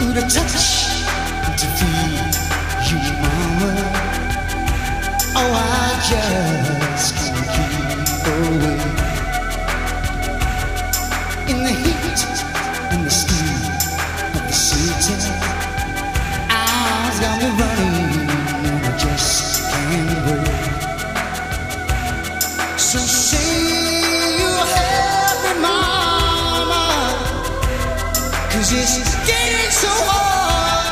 to touch and to feel you, mama. Oh, I just can't keep away. In the heat and the steam of the city, eyes got me running and I just can't wait. So say you'll help me, mama, 'cause it's getting so hard.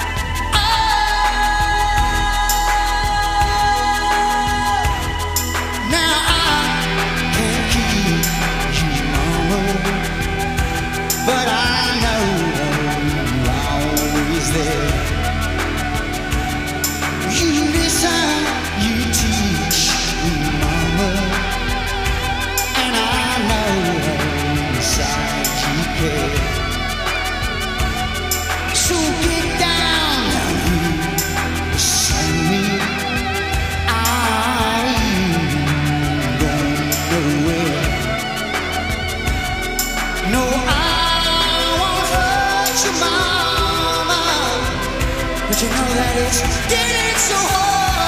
Now I can't keep you, mama, but I know you're always there. You listen, you teach me, mama, and I know inside you care. So get down here beside me. I ain't going nowhere. No, I won't hurt you, mama, but you know that it's getting so hard.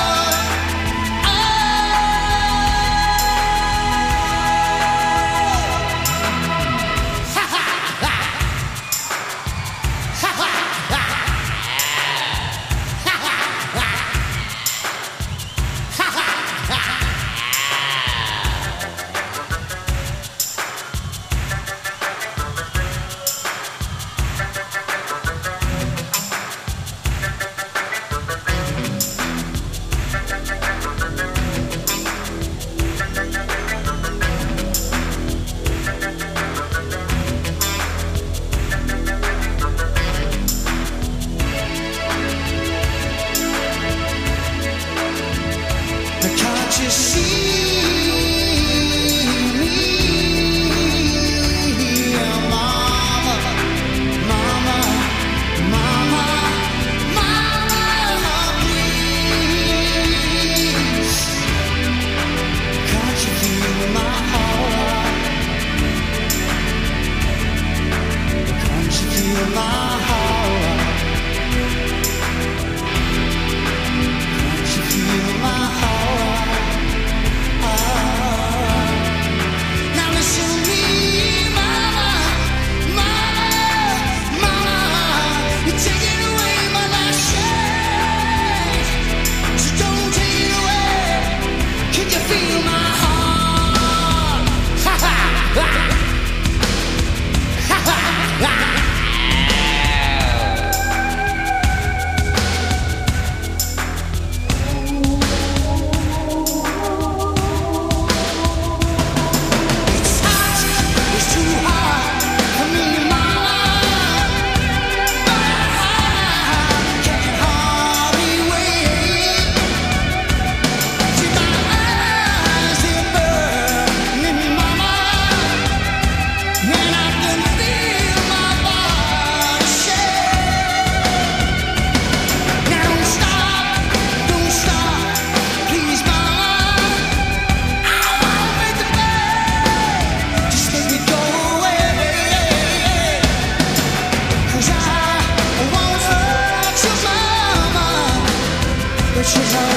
Can't you see me, mama, mama, mama, mama, please? Can't you feel my heart? Can't you feel my heart? Can't you feel my heart? Now listen to me, mama, mama, mama. You're taking away my last chance, so don't take it away. Can you feel my heart? Ha ha ha ha ha ha. She's